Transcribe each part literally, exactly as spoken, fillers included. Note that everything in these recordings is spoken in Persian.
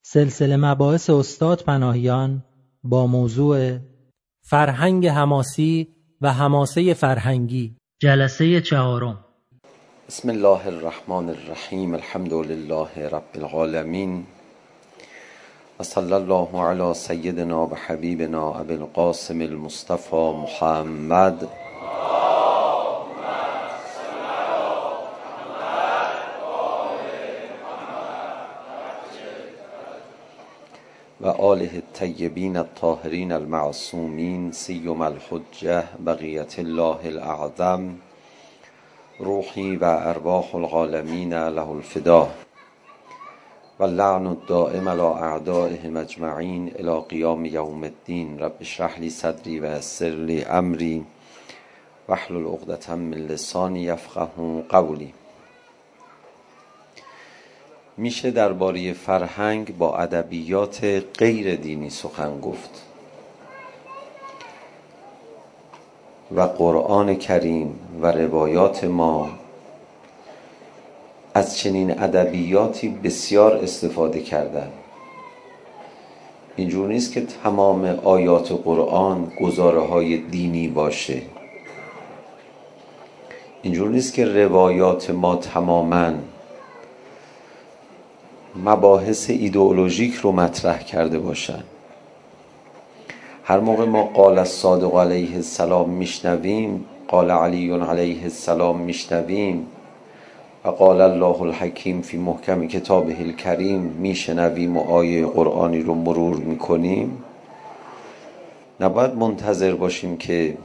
سلسله مباحث استاد پناهیان با موضوع فرهنگ حماسی و حماسه فرهنگی، جلسه چهارم. بسم الله الرحمن الرحیم. الحمد لله رب العالمین و صلی الله علی سیدنا و حبیبنا ابی القاسم المصطفى محمد و آله الطیبین الطاهرین المعصومین سیم الحجة بقیت الله الاعظم روحی و ارواح العالمین له الفدا و اللعن الدائم علی اعدائهم اجمعین الی قیام یوم الدین. رب اشرح لی صدری و یسر لی امری واحلل عقدة من لسانی یفقهوا قولی. میشه درباره فرهنگ با ادبیات غیر دینی سخن گفت و قرآن کریم و روایات ما از چنین ادبیاتی بسیار استفاده کردن. اینجور نیست که تمام آیات قرآن گزاره های دینی باشه، اینجور نیست که روایات ما تماماً مباحث ایدئولوژیک رو مطرح کرده باشن. هر موقع ما قال الصادق علیه السلام میشنویم، قال علی علیه السلام میشنویم و قال الله الحکیم فی محکم کتابه الکریم میشنویم و آیه قرآنی رو مرور میکنیم، نباید منتظر باشیم که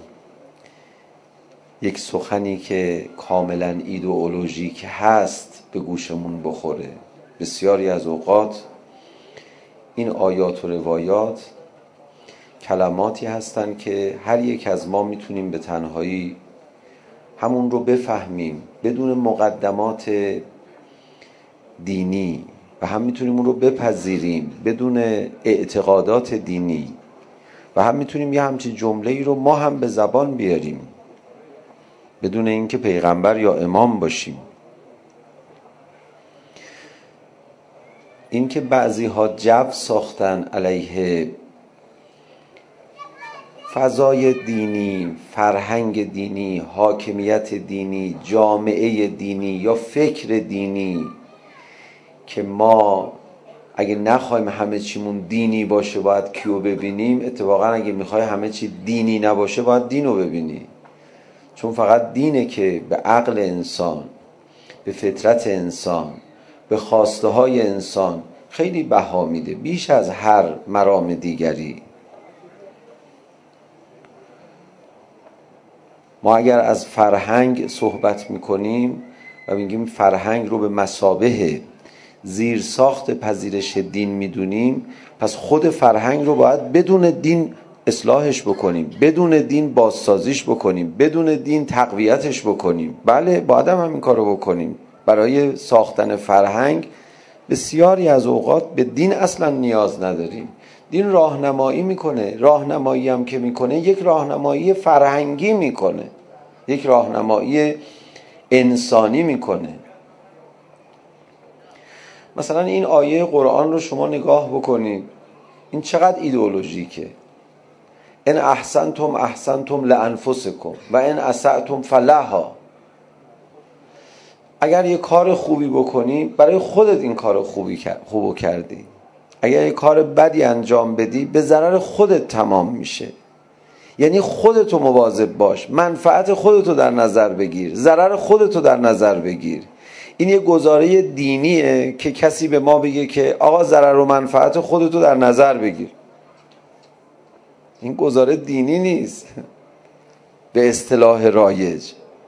یک سخنی که کاملا ایدئولوژیک هست به گوشمون بخوره. بسیاری از اوقات این آیات و روایات کلماتی هستند که هر یک از ما میتونیم به تنهایی همون رو بفهمیم بدون مقدمات دینی و هم میتونیم اون رو بپذیریم بدون اعتقادات دینی و هم میتونیم یه همچین جمله‌ای رو ما هم به زبان بیاریم بدون اینکه پیغمبر یا امام باشیم. این که بعضی ها جو ساختن علیه فضای دینی، فرهنگ دینی، حاکمیت دینی، جامعه دینی یا فکر دینی که ما اگه نخوایم همه چیمون دینی باشه باید کیو ببینیم. اتفاقا اگه میخوای همه چی دینی نباشه باید دینو ببینی، چون فقط دینه که به عقل انسان، به فطرت انسان، به خواسته های انسان خیلی بها میده، بیش از هر مرام دیگری. ما اگر از فرهنگ صحبت میکنیم و میگیم فرهنگ رو به مثابه زیر ساخت پذیرش دین میدونیم، پس خود فرهنگ رو باید بدون دین اصلاحش بکنیم، بدون دین بازسازیش بکنیم، بدون دین تقویتش بکنیم. بله باید هم همین کار رو بکنیم. برای ساختن فرهنگ بسیاری از اوقات به دین اصلا نیاز نداریم. دین راهنمایی میکنه، راهنمایی هم که میکنه یک راهنمایی فرهنگی میکنه، یک راهنمایی انسانی میکنه. مثلا این آیه قرآن رو شما نگاه بکنید، این چقدر ایدئولوژیکه. ان احسنتم احسنتم لانفسکم و ان اسأتم فلها. اگر یه کار خوبی بکنی برای خودت این کار خوبی خوبو کردی، اگر یه کار بدی انجام بدی به ضرر خودت تمام میشه. یعنی خودتو مواظب باش، منفعت خودتو در نظر بگیر، ضرر خودتو در نظر بگیر. این یه گزاره دینیه که کسی به ما بگه که آقا ضرر و منفعت خودتو در نظر بگیر. این گزاره دینی نیست به اصطلاح رایج.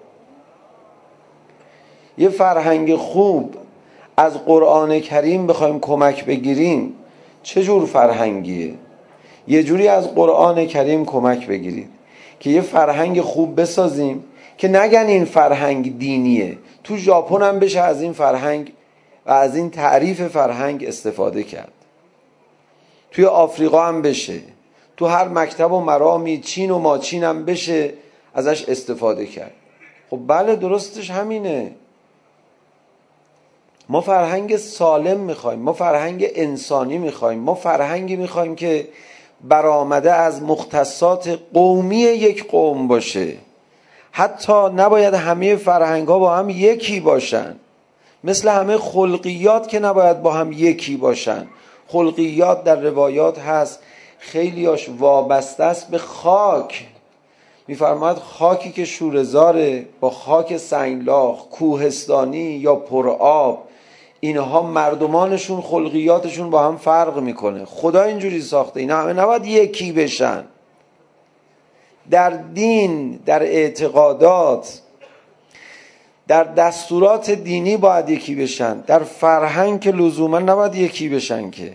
یه فرهنگ خوب از قرآن کریم بخوایم کمک بگیریم، چه جور فرهنگیه؟ یه جوری از قرآن کریم کمک بگیرید که یه فرهنگ خوب بسازیم که نگن این فرهنگ دینیه. تو ژاپن هم بشه از این فرهنگ و از این تعریف فرهنگ استفاده کرد، توی آفریقا هم بشه، تو هر مکتب و مرامی چین و ماچین هم بشه ازش استفاده کرد. خب بله درستش همینه. ما فرهنگ سالم میخوایم، ما فرهنگ انسانی میخوایم، ما فرهنگی میخوایم که برآمده از مختصات قومی یک قوم باشه. حتی نباید همه فرهنگ ها با هم یکی باشن، مثل همه خلقیات که نباید با هم یکی باشن. خلقیات در روایات هست خیلیاش وابسته است به خاک. میفرماید خاکی که شوره‌زاره با خاک سنگلاخ، کوهستانی یا پرآب، اینها مردمانشون خلقیاتشون با هم فرق میکنه. خدا اینجوری ساخته، اینا همه نباید یکی بشن. در دین، در اعتقادات، در دستورات دینی باید یکی بشن، در فرهنگ که لزوما نباید یکی بشن که.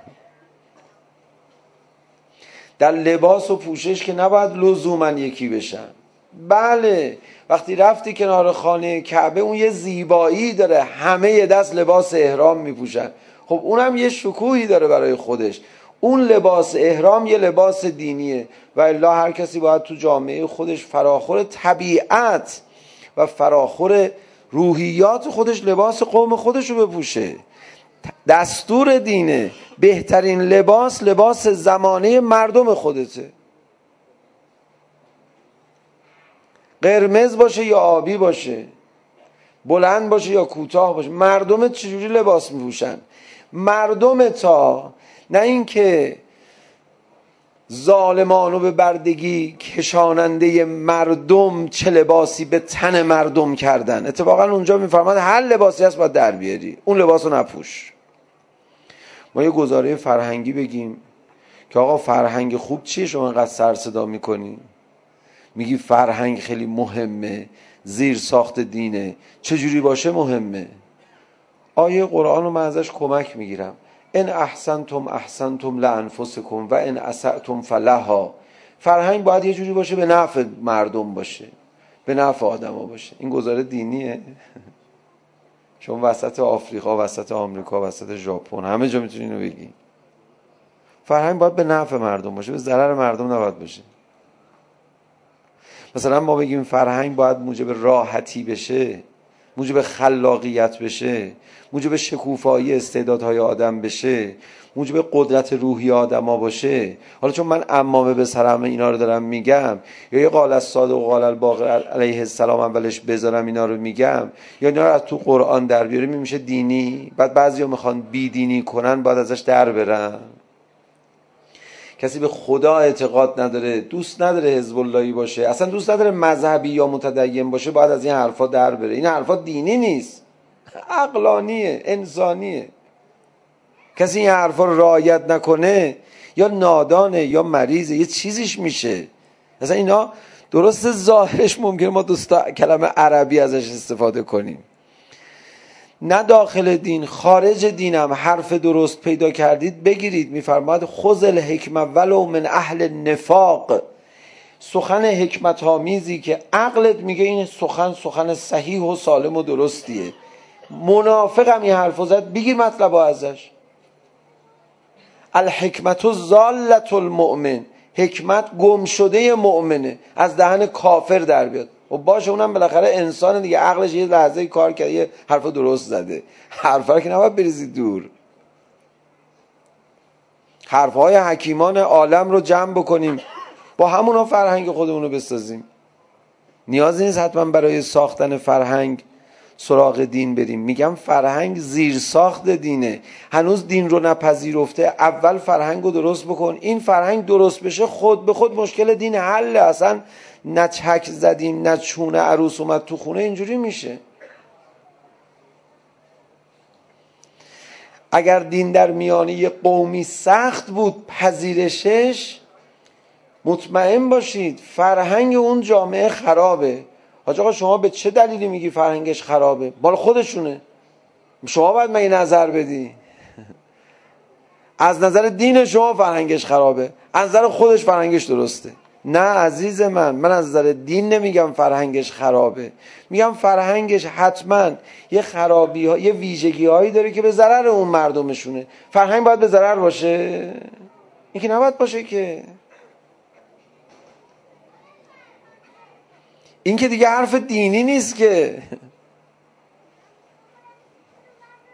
در لباس و پوشش که نباید لزوما یکی بشن. بله وقتی رفتی کنار خانه کعبه اون یه زیبایی داره، همه یه دست لباس احرام میپوشن، خب اونم یه شکوهی داره برای خودش. اون لباس احرام یه لباس دینیه و الا هر کسی باید تو جامعه خودش فراخور طبیعت و فراخور روحیات خودش لباس قوم خودش رو بپوشه. دستور دینه بهترین لباس لباس زمانه مردم خودته، قرمز باشه یا آبی باشه، بلند باشه یا کوتاه باشه. مردم چجوری لباس میپوشن؟ مردم تا نه اینکه ظالمانو به بردگی کشاننده مردم چه لباسی به تن مردم کردن. اتفاقا اونجا میفرماد هر لباسی هست باید در بیاری، اون لباسو نپوش. ما یه گزاره فرهنگی بگیم که آقا فرهنگ خوب چیه شما اینقدر سر صدا میکنی؟ میگی فرهنگ خیلی مهمه، زیر ساخت دینه. چجوری باشه مهمه؟ آیه قرآن رو من ازش کمک میگیرم. ان احسنتم احسنتم لانفسکم و ان اسأتم فلها. فرهنگ باید یه جوری باشه به نفع مردم باشه، به نفع آدما باشه. این گزاره دینیه. شما وسط آفریقا، وسط آمریکا، وسط ژاپن، همه جا میتونی اینو بگی. فرهنگ باید به نفع مردم باشه، به ضرر مردم نباید باشه. مثلا ما بگیم فرهنگ باید موجب راحتی بشه، موجب خلاقیت بشه، موجب شکوفایی استعدادهای آدم بشه، موجب قدرت روحی آدما باشه. حالا چون من عمامه به سرم اینا رو دارم میگم، یا یه قال الصادق و قال الباقر علیه السلام اولش بذارم اینا رو میگم، یا اینا رو از تو قرآن در بیاریم میشه دینی؟ بعد بعضیا میخوان بی دینی کنن، بعد ازش در برن. کسی به خدا اعتقاد نداره، دوست نداره حزب اللهی باشه، اصلا دوست نداره مذهبی یا متدین باشه، باید از این حرفا در بره. این حرفا دینی نیست، عقلانیه، انسانیه. کسی این حرفا رو رعایت نکنه یا نادانه یا مریضه، یه چیزیش میشه. اصلا اینا درست ظاهرش ممکنه ما دوستا کلمه عربی ازش استفاده کنیم، نه داخل دین خارج دینم حرف درست پیدا کردید بگیرید. میفرماید خذ الحکمه ولو من اهل نفاق. سخن حکمت آمیزی که عقلت میگه این سخن سخن صحیح و سالم و درستیه، منافقم این حرفو زد، بگیر مطلب ازش. الحکمت ضالة المؤمن. حکمت گم شده مؤمنه، از دهن کافر در بیاد. و باشه اونم بالاخره انسان دیگه، عقلش یه لحظه کار کرده یه حرف درست زده. حرفا رو که نباید بریزی دور. حرفهای حکیمان عالم رو جمع بکنیم، با همونا فرهنگ خودمون رو بسازیم. نیازی نیست حتما برای ساختن فرهنگ سراغ دین بریم. میگم فرهنگ زیر ساخت دینه، هنوز دین رو نپذیرفته. اول فرهنگ رو درست بکن. این فرهنگ درست بشه خود به خود مشکل دین حله. اصلا نه چک زدیم نه چونه عروس اومد تو خونه اینجوری میشه. اگر دین در میانه یه قومی سخت بود پذیرشش، مطمئن باشید فرهنگ اون جامعه خرابه. حاج آقا شما به چه دلیلی میگی فرهنگش خرابه؟ بال خودشونه، شما باید مگه نظر بدی؟ از نظر دین شما فرهنگش خرابه، از نظر خودش فرهنگش درسته. نه عزیز من، من از نظر دین نمیگم فرهنگش خرابه، میگم فرهنگش حتما یه خرابی ها، یه ویژگی هایی داره که به ضرر اون مردمشونه. فرهنگ باید به ضرر باشه؟ این که نباید باشه که. این که دیگه حرف دینی نیست که.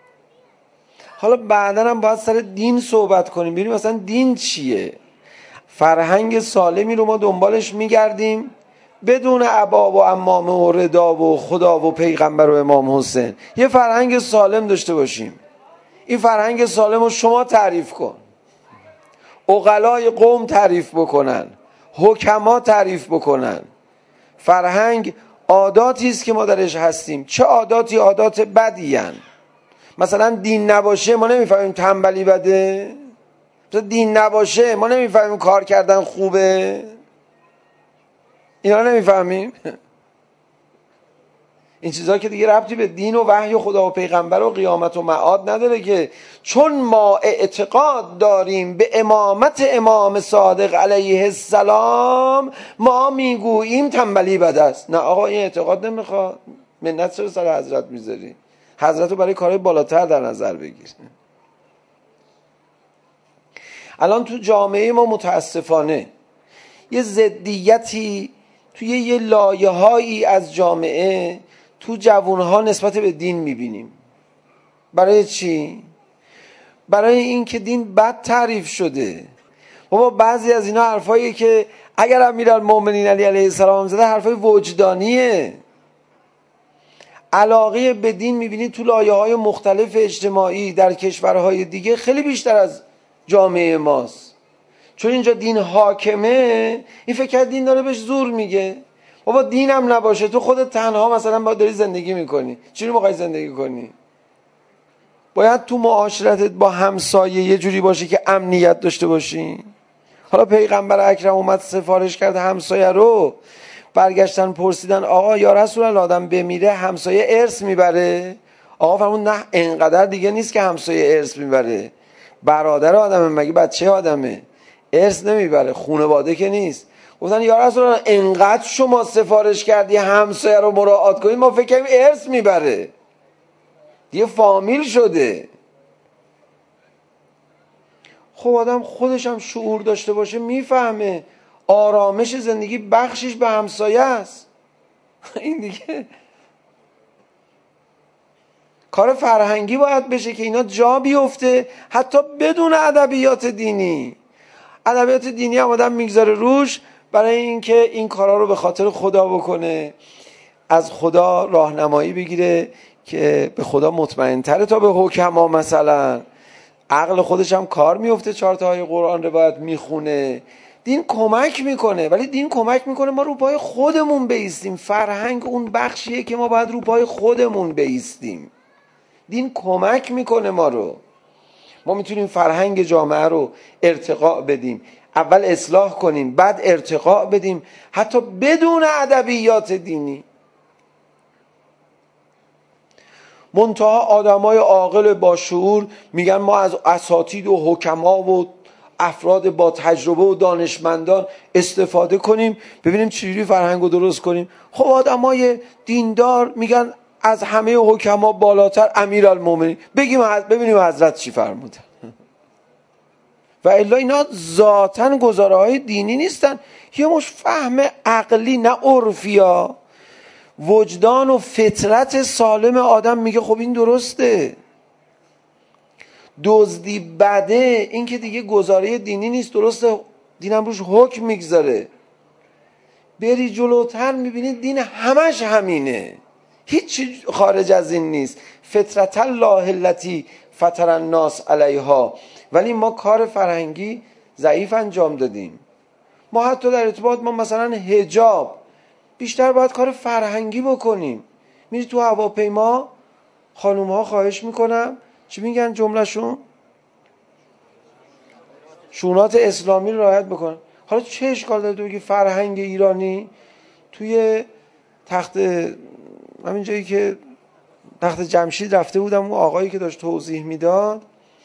حالا بعداً هم باید سر دین صحبت کنیم، ببینیم مثلا دین چیه. فرهنگ سالمی رو ما دنبالش میگردیم بدون ابا و عمامه و ردا و خدا و پیغمبر و امام حسین. یه فرهنگ سالم داشته باشیم. این فرهنگ سالم رو شما تعریف کن، عقلای قوم تعریف بکنن، حکما تعریف بکنن. فرهنگ عاداتی است که ما درش هستیم. چه عاداتی؟ عادات بدی هن. مثلا دین نباشه ما نمیفهمیم تنبلی بده. مثلا دین نباشه ما نمیفهمیم کار کردن خوبه. اینا نمیفهمیم. این چیزا که دیگه ربطی به دین و وحی و خدا و پیغمبر و قیامت و معاد نداره که چون ما اعتقاد داریم به امامت امام صادق علیه السلام ما میگوییم تنبلی بد است. نه آقا، این اعتقاد نمیخواد. منت چرا سر حضرت میذاری؟ حضرت رو برای کارهای بالاتر در نظر بگیر. الان تو جامعه ما متاسفانه یه ضدیتی توی یه لایه‌هایی از جامعه تو جوانها نسبت به دین میبینیم. برای چی؟ برای این که دین بد تعریف شده. بابا بعضی از اینا حرفایی که اگر امیرالمومنین علی علیه السلام زده حرفای وجدانیه. علاقه به دین میبینید تو لایه‌های مختلف اجتماعی در کشورهای دیگه خیلی بیشتر از جامعه ماست. چون اینجا دین حاکمه، این فکر کرد دین داره بهش زور میگه. بابا دینم نباشه تو خودت تنها مثلا باید داری زندگی میکنی، چی رو میخوای زندگی کنی؟ باید تو معاشرتت با همسایه یه جوری باشی که امنیت داشته باشی. حالا پیغمبر اکرم اومد سفارش کرد همسایه رو، برگشتن پرسیدن آقا یا رسول الله آدم بمیره همسایه ارث میبره؟ آقا فرمود نه، انقدر دیگه نیست که همسایه ارث میبره. برادر آدمه، مگه بچه آدمه؟ ارث نمیبره، خانواده که نیست. گفتن یا رسول الله انقدر شما سفارش کردی همسایه رو مراعات کنید ما فکر کنیم ارث میبره، دیگه فامیل شده. خب آدم خودش هم شعور داشته باشه میفهمه آرامش زندگی بخشش به همسایه است. این دیگه کار فرهنگی باید بشه که اینا جا بیفته، حتی بدون ادبیات دینی. ادبیات دینی هم آدم میگذاره روش برای اینکه این کارا رو به خاطر خدا بکنه، از خدا راهنمایی بگیره که به خدا مطمئن تره تا به حکما. مثلا عقل خودش هم کار میفته، چهار تا آیه قرآن روایت میخونه. دین کمک میکنه، ولی دین کمک میکنه ما رو پای خودمون بایستیم. فرهنگ اون بخشیه که ما باید رو پای خودمون بایستیم. دین کمک میکنه ما رو. ما میتونیم فرهنگ جامعه رو ارتقا بدیم، اول اصلاح کنیم بعد ارتقا بدیم، حتی بدون ادبیات دینی. منتها آدمای عاقل با شعور میگن ما از اساتید و حکما و افراد با تجربه و دانشمندان استفاده کنیم ببینیم چجوری فرهنگو درست کنیم. خب آدمای دیندار میگن از همه حکما بالاتر امیرالمومنین، بگیم ببینیم حضرت چی فرمودن. و الا اینا ذاتاً گزاره‌های دینی نیستن، یه مش فهم عقلی نه عرفیا. وجدان و فطرت سالم آدم میگه خب این درسته. دزدی بده، این که دیگه گزاره دینی نیست، درسته دینم روش حکم میگذاره. بری جلوتر میبینید دین همش همینه، هیچ خارج از این نیست. فطرت الله التي فطر الناس علیها. ولی ما کار فرهنگی ضعیف انجام دادیم. ما حتی در ارتباط ما مثلا حجاب بیشتر باید کار فرهنگی بکنیم. میری تو هواپیما خانوم ها خواهش میکنم چی میگن جملهشون؟ شونات اسلامی رو رعایت بکن. حالا چه اشکال داره تو بگی فرهنگ ایرانی؟ توی تخت همین جایی که تخت جمشید رفته بودم، اون آقایی که داشت توضیح میداد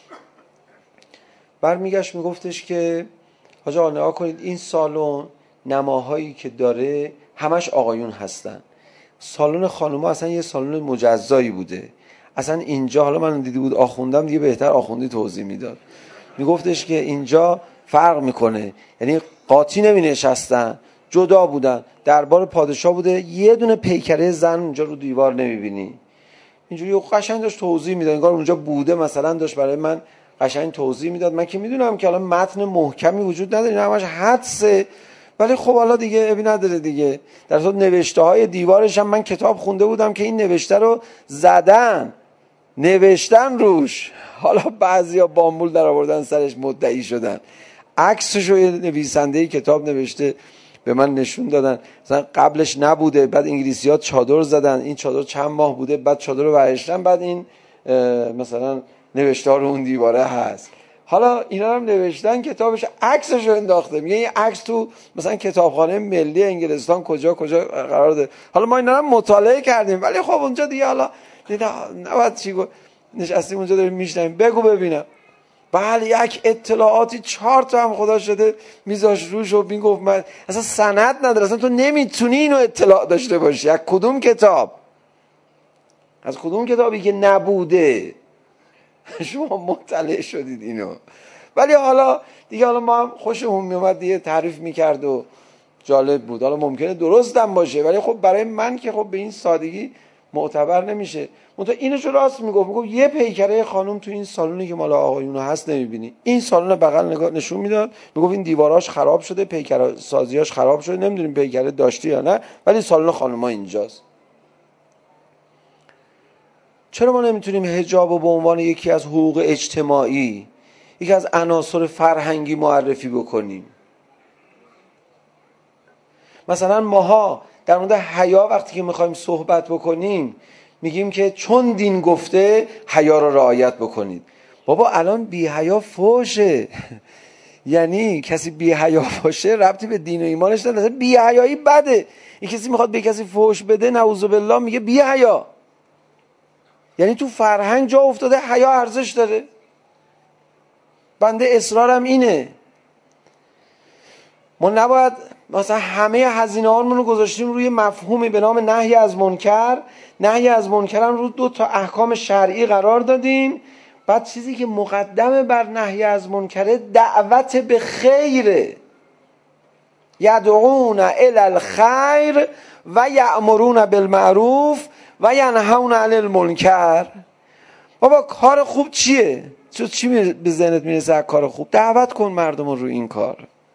برمیگشت میگفتش که حاجی آقا نگاه کنید این سالن نماهایی که داره همش آقایون هستن. سالن خانوما اصلا یه سالن مجزایی بوده. اصلا اینجا حالا من دیدی بود آخوندم دیگه بهتر آخوندی توضیح میداد. میگفتش که اینجا فرق میکنه، یعنی قاطی نمی نشستن، جدا بودن. دربار پادشاه بوده، یه دونه پیکره زن اونجا رو دیوار نمیبینی. اینجوری قشنگ داشت توضیح میداد، انگار اونجا بوده، مثلا داشت برای من قشنگ توضیح میداد. من که میدونم که الان متن محکمی وجود نداره، این همش حدسه، ولی خب حالا دیگه ابی نداره دیگه. در صورت نوشته های دیوارش هم من کتاب خونده بودم که این نوشته رو زدن، نوشتن روش، حالا بعضیا بامبول در آوردن سرش مدعی شدن. عکسشو یه نویسنده کتاب نوشته به من نشون دادن، مثلا قبلش نبوده، بعد انگلیسی‌ها چادر زدن، این چادر چند ماه بوده، بعد چادر رو ورشتن، بعد این مثلا نوشته ها رو اون دیواره هست. حالا اینا هم نوشتن کتابش، عکسش رو انداخته، میگه این عکس تو مثلا کتابخانه ملی انگلستان کجا کجا قرار داره. حالا ما اینا رو مطالعه کردیم، ولی خب اونجا دیگه حالا نباید چی گفت، نشستیم اونجا داریم میشنیم، بگو ببینم. بله یک اطلاعاتی چهار تا هم خدا شده میذاش روش و میگفت من اصلا سند نداره، اصلا تو نمیتونی اینو اطلاع داشته باشی. از کدوم کتاب؟ از کدوم کتابی که نبوده شما مطلع شدید اینو؟ ولی حالا دیگه حالا ما هم خوشمون میومد دیگه، تعریف میکرد و جالب بود. حالا ممکنه درست هم باشه، ولی خب برای من که خب به این سادگی معتبر نمیشه. منتها اینو چه راست میگفت، میگفت یه پیکره خانم تو این سالونی که مال آقایون هست نمیبینی؟ این سالن بغل نگاه نشون میداد، میگفت این دیواراش خراب شده، پیکره سازیاش خراب شده، نمیدونیم پیکره داشتی یا نه، ولی سالن خانم‌ها اینجاست. چرا ما نمیتونیم حجاب رو به عنوان یکی از حقوق اجتماعی، یکی از عناصر فرهنگی معرفی بکنیم؟ مثلا ماها در مورد حیا وقتی که میخوایم صحبت بکنیم میگیم که چون دین گفته حیا رو رعایت بکنید. بابا الان بی حیا فحشه یعنی کسی بی حیا باشه ربطی به دین و ایمانش نداره، بی حیایی بده. این کسی میخواد به کسی فحش بده نعوذ بالله میگه بی حیا، یعنی تو فرهنگ جا افتاده حیا ارزش داره. بنده اصرارم اینه ما نباید مثلا همه هزینه هامون رو گذاشتیم روی مفهومی به نام نهی از منکر، نهی از منکر هم رو دو تا احکام شرعی قرار دادیم، بعد چیزی که مقدمه بر نهی از منکر دعوت به خیره، یدعون الی الخیر و یأمرون بالمعروف و ینهون عن المنکر. بابا کار خوب چیه؟ چه چی به ذهنت میرسه از کار خوب؟ دعوت کن مردم رو این کار.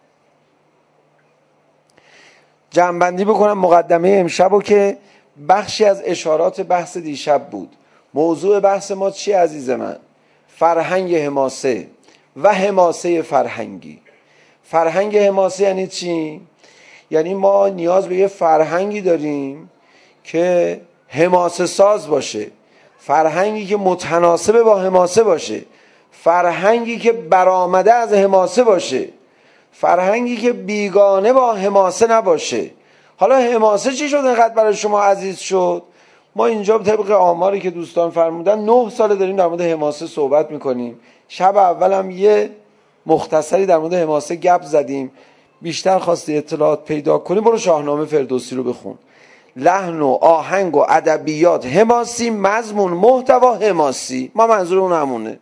جمع‌بندی بکنم مقدمه امشبو که بخشی از اشارات بحث دیشب بود. موضوع بحث ما چی عزیز من؟ فرهنگ حماسه و حماسه فرهنگی. فرهنگ حماسه یعنی چی؟ یعنی ما نیاز به یه فرهنگی داریم که حماسه ساز باشه، فرهنگی که متناسب با حماسه باشه، فرهنگی که برآمده از حماسه باشه، فرهنگی که بیگانه با حماسه نباشه. حالا حماسه چی شد اینقدر برای شما عزیز شد؟ ما اینجا طبق آماری که دوستان فرمودن نه ساله داریم در مورد حماسه صحبت میکنیم. شب اولم یه مختصری در مورد حماسه گپ زدیم. بیشتر خواستی اطلاعات پیدا کنی برو شاهنامه فردوسی رو بخون. لحن و آهنگ و ادبیات حماسی، مضمون محتوا حماسی. ما منظور اون همونه،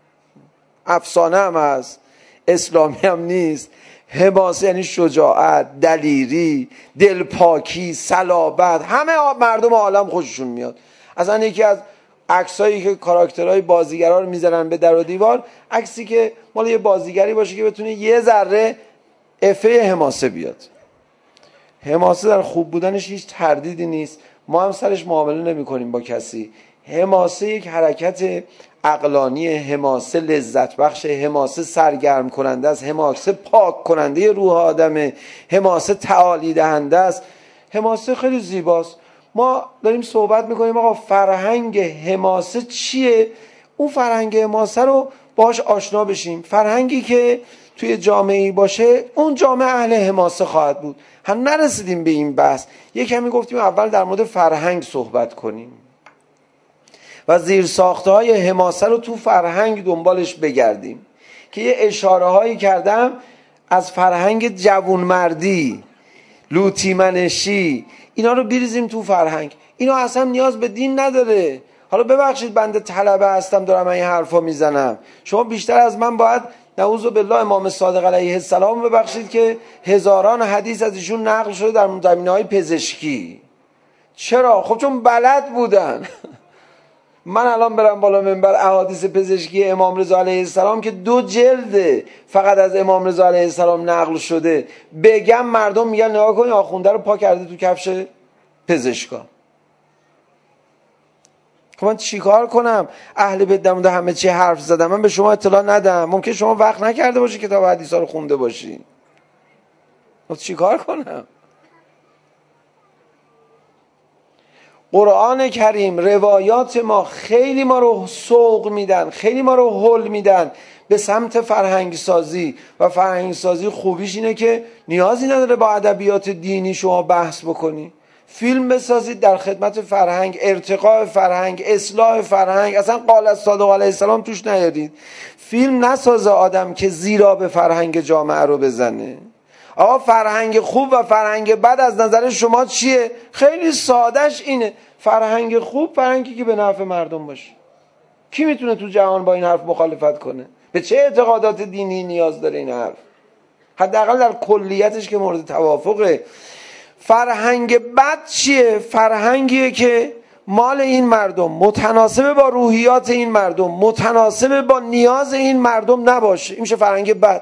افسانه هم هست، اسلامی هم نیست. حماسه یعنی شجاعت، دلیری، دلپاکی، صلابت. همه مردم عالم خوششون میاد. اصلا یکی از عکسایی که کاراکترهای بازیگرا رو میذارن به در و دیوار، عکسی که مال یه بازیگری باشه که بتونه یه ذره افه حماسه بیاد. حماسه در خوب بودنش هیچ تردیدی نیست، ما هم سرش معامله نمی کنیم با کسی. حماسه یک حرکت عقلانی، حماسه لذت بخش، حماسه سرگرم کننده است، حماسه پاک کننده روح آدمه، حماسه تعالی دهنده است. حماسه خیلی زیباست. ما داریم صحبت میکنیم آقا فرهنگ حماسه چیه؟ اون فرهنگ حماسه رو باهاش آشنا بشیم. فرهنگی که توی جامعه‌ای باشه اون جامعه اهل حماسه خواهد بود. هم نرسیدیم به این بحث. یک کمی گفتیم اول در مورد فرهنگ صحبت کنیم و زیرساختهای حماسه رو تو فرهنگ دنبالش بگردیم که یه اشاره هایی کردم از فرهنگ جوانمردی، لوطیمنشی، اینا رو بریزیم تو فرهنگ. اینا اصلا نیاز به دین نداره. حالا ببخشید بنده طلبه هستم دارم این حرفا میزنم، شما بیشتر از من باید نعوذ بالله امام صادق علیه السلام ببخشید که هزاران حدیث از ایشون نقل شده در زمینه‌های پزشکی. چرا؟ خب چون بلد بودن. من الان برم بالا منبر احادیث پزشکی امام رضا علیه السلام که دو جلده فقط از امام رضا علیه السلام نقل شده بگم، مردم میگن نگاه کنی آخونده رو پا کرده تو کفش پزشکا. خب من چیکار کنم؟ اهل بیت در مورد همه چی حرف زدم، من به شما اطلاع ندم. ممکن شما وقت نکرده باشی کتاب حدیثا رو خونده باشی. خب چیکار کنم؟ قرآن کریم، روایات ما خیلی ما رو سوق میدن، خیلی ما رو هول میدن به سمت فرهنگ سازی. و فرهنگ سازی خوبیش اینه که نیازی نداره با ادبیات دینی شما بحث بکنی. فیلم بسازید در خدمت فرهنگ، ارتقاء فرهنگ، اصلاح فرهنگ. اصلا قال الصادق علیه السلام توش نیارید. فیلم نسازه آدم که زیرا به فرهنگ جامعه رو بزنه. آقا فرهنگ خوب و فرهنگ بد از نظر شما چیه؟ خیلی سادهش اینه، فرهنگ خوب فرهنگی که به نفع مردم باشه. کی میتونه تو جهان با این حرف مخالفت کنه؟ به چه اعتقادات دینی نیاز داره این حرف؟ حداقل در کلیتش که مورد توافقه. فرهنگ بد چیه؟ فرهنگیه که مال این مردم، متناسب با روحیات این مردم، متناسب با نیاز این مردم نباشه. این میشه فرهنگ بد.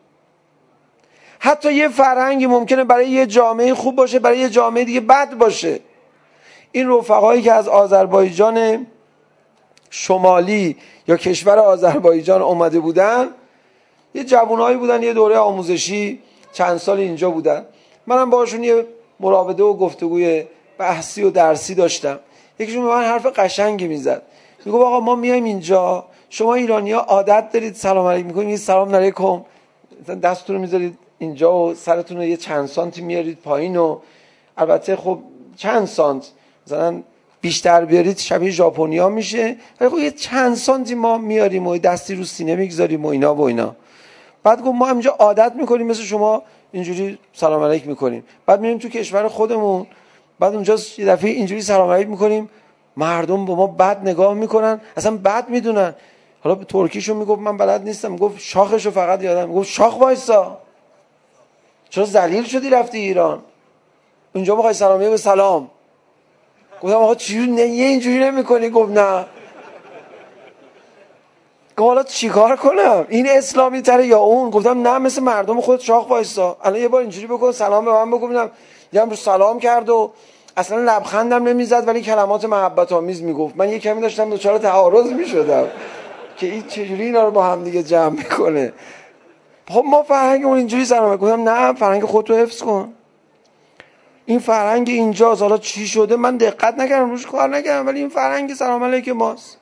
حتی یه فرهنگی ممکنه برای یه جامعه خوب باشه، برای یه جامعه دیگه بد باشه. این رفقایی که از آذربایجان شمالی یا کشور آذربایجان اومده بودن، یه جوانایی بودن، یه دوره آموزشی چند سال اینجا بودن. منم باشون یه مراوده و گفتگوی بحثی و درسی داشتم. یکیشون به من حرف قشنگی میزد. میگه آقا ما میایم اینجا، شما ایرانی‌ها عادت دارید سلام علیکم میکنید، میگید سلام علیکم، دستتون رو میذارید اینجا و سرتون رو یه چند سانتی میارید پایین و البته خب چند سانت مثلا بیشتر بیارید شبیه ژاپنیا میشه، ولی خب یه چند سانتی ما میاریم و دستی رو سینه میگذاریم و اینا و اینا. بعد گفت ما اینجا عادت میکنیم مثل شما اینجوری سلام علیک میکنیم. بعد میریم تو کشور خودمون، بعد اونجا یه دفعه اینجوری سلام علیک میکنیم، مردم با ما بد نگاه میکنن، اصلا بد میدونن. حالا به ترکیشو میگفت من بلد نیستم، میگفت شاخشو فقط یادم، میگفت شاخ وایسا، چرا ذلیل شدی رفتی ایران؟ اونجا میخوای سلامی به سلام. گفتم آقا چجوری نه یه اینجوری نمیکنی؟ گفت نه. گفت حالا چیکار کنم؟ این اسلامی تره یا اون؟ گفتم نه، مثل مردم خود شاخ وایسا. الان یه بار اینجوری بکن، سلام به من بگو ببینم. یه سلام کرد و اصلا لبخندم نمیزد ولی کلمات محبت آمیز میگفت. من یه کمی داشتم دچار تعارض میشدم که این چجوری اینا رو با هم دیگه جمع میکنه. خب ما فرهنگمون اینجوری سلام. گفتم نه، فرهنگ خودت رو حفظ کن. این فرهنگ اینجاست، حالا چی شده من دقت نکردم، روش کار نکردم، ولی این فرهنگ سلام علیک ماست.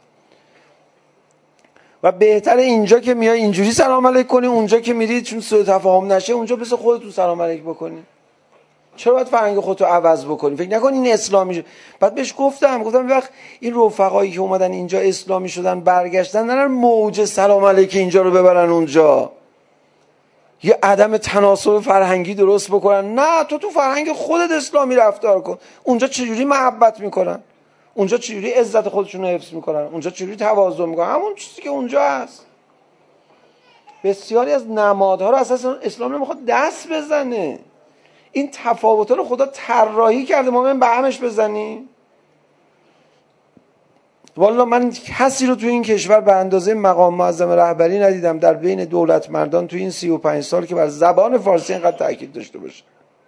و بهتره اینجا که میای اینجوری سلام علیک کنی، اونجا که میری چون سوء تفاهم نشه اونجا مثل خودت سلام علیک بکنی. چرا باید فرهنگ خودت رو عوض بکنی؟ فکر نکن این اسلامی شد. بعد بهش گفتم گفتم وقت این رفقایی که اومدن اینجا اسلامی شدن برگشتن نرن موج سلام علیک اینجا رو ببرن اونجا، یه عدم تناسب فرهنگی درست بکنن. نه، تو تو فرهنگ خودت اسلامی رفتار کن. اونجا چجوری محبت میکنن، اونجا چجوری عزت خودشون رو حفظ میکنن، اونجا چجوری تواضع میکنن، همون چیزی که اونجا هست. بسیاری از نمادها رو اساسا اسلام نمیخواد دست بزنه. این تفاوت‌ها رو خدا طراحی کرده، ما من به همش بزنیم. والا من کسی رو تو این کشور به اندازه مقام معظم رهبری ندیدم در بین دولت مردان تو این سی و پنج سال که بر زبان فارسی اینقدر تاکید داشته باشه.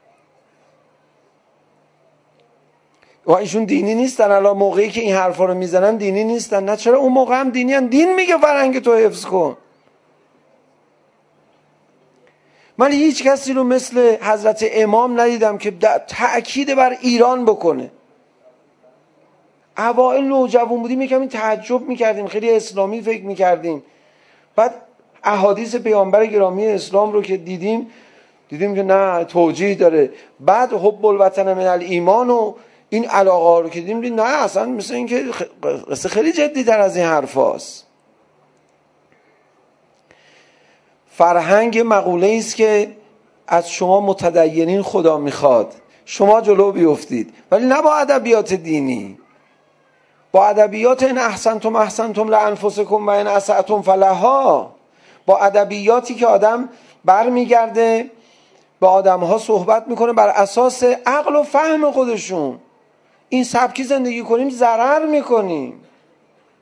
و ایشون دینی نیستن، الان موقعی که این حرفا رو میزنن دینی نیستن. نه، چرا اون موقع هم دینی هن. دین میگه فرهنگ تو حفظ کن. من هیچ کسی رو مثل حضرت امام ندیدم که تأکید بر ایران بکنه. اوائل نوجوان بودیم یکم این تعجب میکردیم، خیلی اسلامی فکر میکردیم. بعد احادیث پیامبر گرامی اسلام رو که دیدیم دیدیم که نه، توجیه داره. بعد حب الوطن من الایمان و این علاقه رو که دیدیم، نه اصلا مثل این که قصه خیلی جدی تر از این حرف هاست. فرهنگ مقوله است که از شما متدینین خدا میخواد شما جلو بیفتید، ولی نه با ادبیات دینی، با ادبیات ان احسنتم احسنتم لانفسکم و ان اسأتم فلها، با ادبیاتی که آدم برمیگرده با آدمها صحبت میکنه بر اساس عقل و فهم خودشون. این سبکی زندگی کنیم ضرر میکنیم.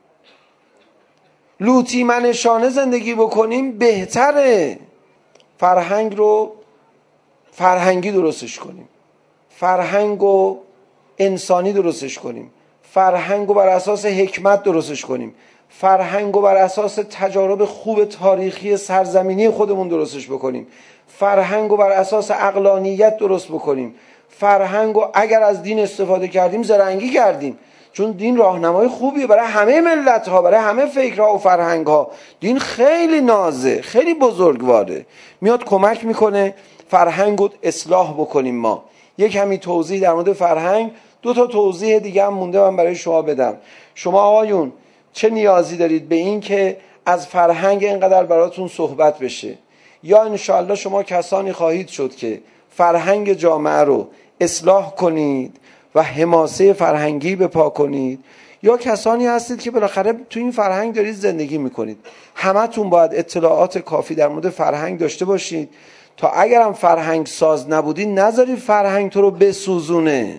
لوطی منشانه زندگی بکنیم بهتره. فرهنگ رو فرهنگی درستش کنیم، فرهنگ رو انسانی درستش کنیم، فرهنگ رو بر اساس حکمت درستش کنیم، فرهنگ رو بر اساس تجارب خوب تاریخی سرزمینی خودمون درستش بکنیم، فرهنگ رو بر اساس عقلانیت درست بکنیم، فرهنگ رو اگر از دین استفاده کردیم زرنگی کردیم، چون دین راهنمای خوبیه برای همه ملت ها، برای همه فکرها و فرهنگ ها. دین خیلی نازه، خیلی بزرگواره، میاد کمک میکنه فرهنگ رو اصلاح بکنیم. ما یک کمی توضیح در مورد فرهنگ، دو تا توضیح دیگه هم مونده من برای شما بدم. شما آقایون چه نیازی دارید به این که از فرهنگ اینقدر براتون صحبت بشه؟ یا انشاءالله شما کسانی خواهید شد که فرهنگ جامعه رو اصلاح کنید و حماسه فرهنگی بپا کنید، یا کسانی هستید که بالاخره تو این فرهنگ دارید زندگی میکنید. همتون باید اطلاعات کافی در مورد فرهنگ داشته باشید تا اگرم فرهنگ ساز نبودی نذاری فرهنگ تو رو بسوزونه.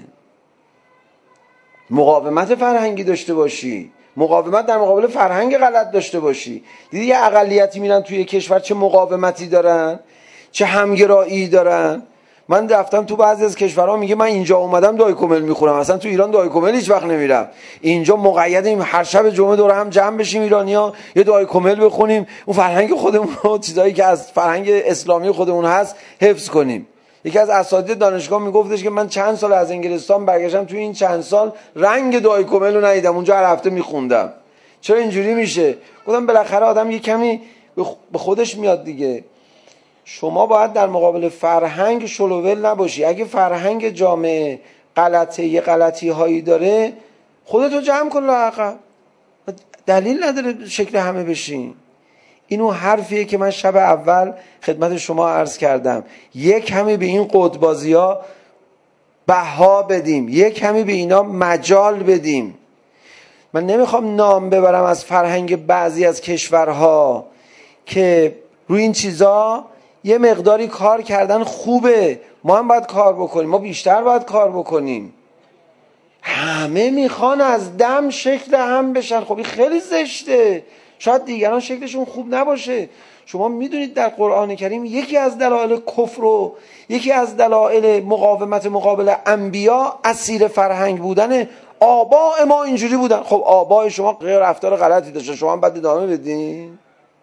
مقاومت فرهنگی داشته باشی، مقاومت در مقابل فرهنگ غلط داشته باشی. دیدی یه اقلیتی میرن توی کشور چه مقاومتی دارن، چه همگرایی دارن. من رفتم تو بعضی از کشورها، میگه من اینجا اومدم دایکومل میخورم، اصلا تو ایران دایکومل هیچ وقت نمیرم. اینجا مقیدیم هر شب جمعه دور هم جمع بشیم ایرانی‌ها یه دایکومل بخونیم، اون فرهنگ خودمون رو، چیزایی که از فرهنگ اسلامی خودمون هست حفظ کنیم. یکی از اساتید دانشگاه میگفتش که من چند سال از انگلستان برگشتم، تو این چند سال رنگ دایکومل رو ندیدم، اونجا هر هفته میخوندم. چرا اینجوری میشه؟ گفتم بالاخره آدم یه کمی به خودش میاد دیگه. شما باید در مقابل فرهنگ شلوول نباشی. اگه فرهنگ جامعه غلطه، یه غلطی هایی داره، خودتو جمع کن لااقل، دلیل نداره شکل همه بشین. اینو حرفیه که من شب اول خدمت شما عرض کردم. یک کمی به این قطبازی ها بها بدیم، یک کمی به اینا مجال بدیم. من نمیخوام نام ببرم از فرهنگ بعضی از کشورها که روی این چیزا یه مقداری کار کردن خوبه، ما هم باید کار بکنیم، ما بیشتر باید کار بکنیم. همه میخوان از دم شکل هم بشن، خب این خیلی زشته. شاید دیگران شکلشون خوب نباشه. شما میدونید در قرآن کریم یکی از دلایل کفر و یکی از دلایل مقاومت مقابل انبیا اسیر فرهنگ بودن. آباء ما اینجوری بودن، خب آباء شما غیر رفتار غلطی داشتن، شما هم باید ادامه بدین.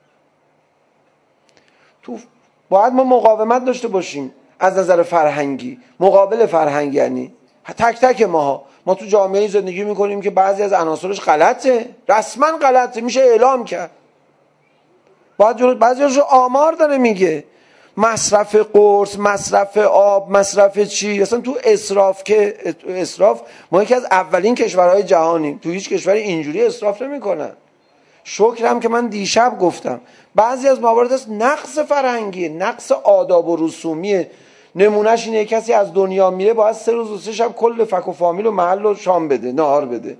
تو باید ما مقاومت داشته باشیم از نظر فرهنگی، مقابل فرهنگ. یعنی تک تک ماها ما تو جامعه زندگی میکنیم که بعضی از عناصرش غلطه، رسما غلطه، میشه اعلام کرد. باید بعضیش رو آمار داره میگه، مصرف قرص، مصرف آب، مصرف چی. اصلا تو اسراف که اسراف ما یکی از اولین کشورهای جهانیم، تو هیچ کشوری اینجوری اسراف نمیکنن. شکرم که من دیشب گفتم بعضی از موارد است نقص فرهنگیه، نقص آداب و رسومیه. نمونهش اینه کسی از دنیا میره باید سه روز و سه شب کل فک و فامیل و محل رو شام بده، نهار بده.